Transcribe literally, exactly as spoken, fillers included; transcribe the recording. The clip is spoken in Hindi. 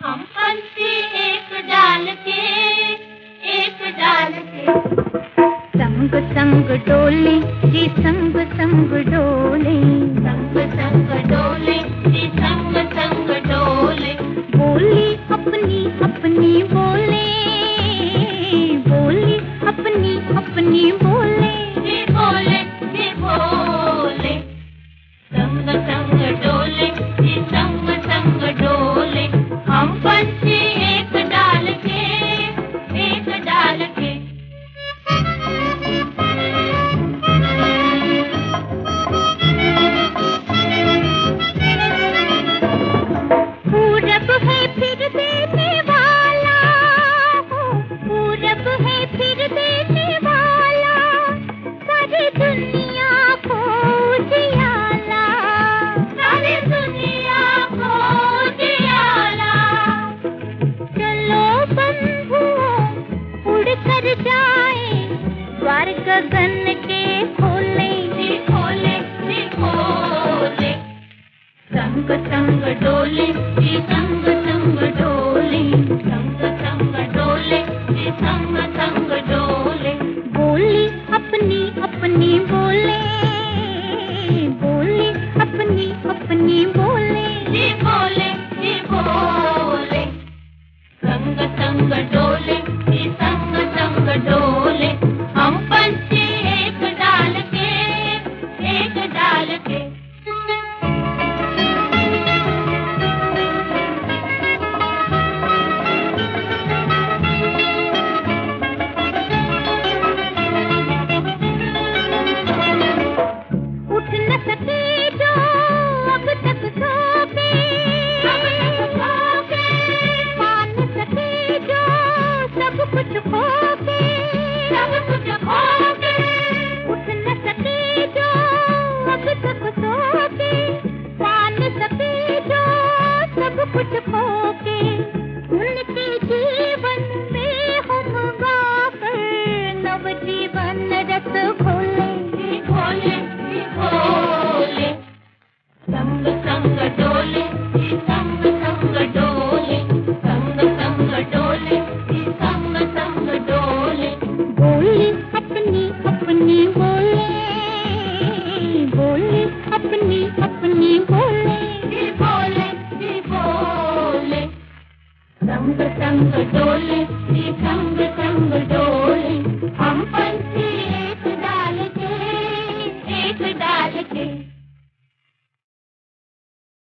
हम पंछी एक डाल के, एक डाल के। संग संग डोले जी संग संग डोले, संग संग डोले जी संग संग डोले। बोली अपनी अपनी बोले, बोली अपनी अपनी बोले, जी बोले जी बोले। संग संग डोले जी संग संग डोले। हम पंछी एक डाल के, एक डाल के। पूरब है फिर देने वाला, पूरब है फिर देने वाला, सारी दुनिया को जियाला, सारी दुनिया को जियाला। चलो बंधुओं उड़ कर जाए, द्वार गगन के खोले, जी खोले जी खोले। संग संग डोले जी संग संग डोले। संग संग डोले जी संग संग डोले। बोली अपनी अपनी बोले, बोली अपनी अपनी बोले, जी बोले जी बोले। संग संग डोले जी संग संग डोले। हम पंछी एक डाल के, एक डाल के। उठ न सके जो अब तक सो के, अब तक सो के। पा न सके जो सब कुछ खो के, सब कुछ खो के। उठ न सके जो अब तक सो के, पा न सके जो सब कुछ खो के। उनके जीवन में हम गाकर नव जीवन रस खोले, जी खोले जी खोले। संग संग डोले जी संग संग डोले। संग संग डोले जी संग संग डोले। बोली अपनी अपनी बोले, बोली अपनी अपनी बोले, जी बोले जी बोले। संग संग डोले